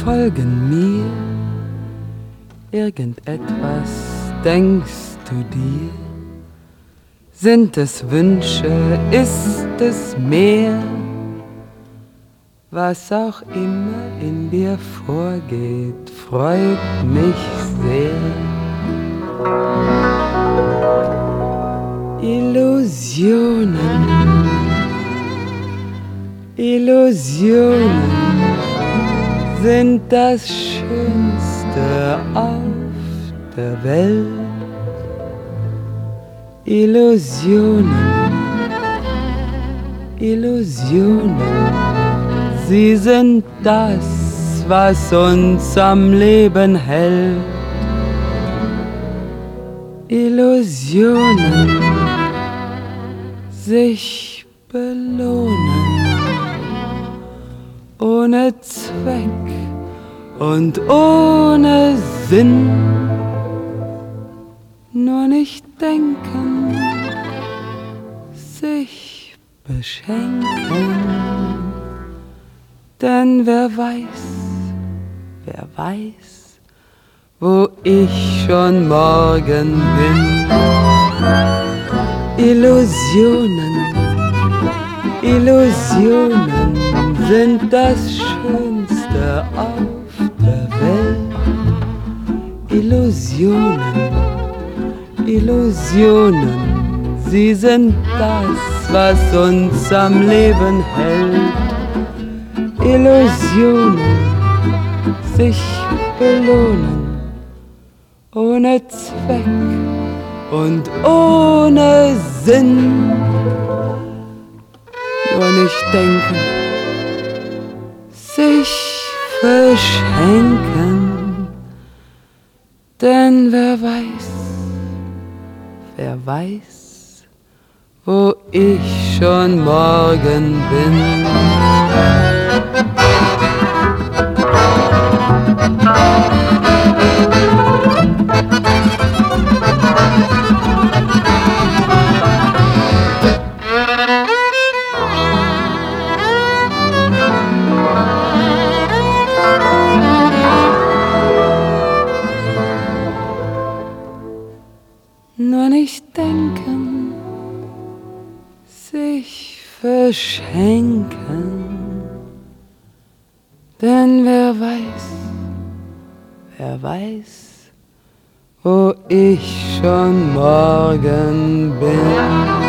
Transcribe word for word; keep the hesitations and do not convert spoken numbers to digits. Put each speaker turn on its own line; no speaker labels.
folgen mir. Irgendetwas denkst du dir? Sind es Wünsche, ist es mehr? Was auch immer in dir vorgeht, freut mich sehr. Illusionen, Illusionen sind das Schönste auf der Welt. Illusionen, Illusionen, sie sind das, was uns am Leben hält. Illusionen, sich belohnen, ohne Zweck und ohne Sinn, nur nicht denken, sich beschenken. Denn wer weiß, wer weiß, wo ich schon morgen bin. Illusionen, Illusionen sind das Schönste auf der Welt. Illusionen, Illusionen, sie sind das, was uns am Leben hält. Illusionen, sich belohnen, ohne Zweck und ohne Sinn, nur nicht denken, sich verschenken. Denn wer weiß, wer weiß, wo ich schon morgen bin. Nur nicht denken, sich verschenken. Denn wer weiß, wer weiß, wo ich schon morgen bin.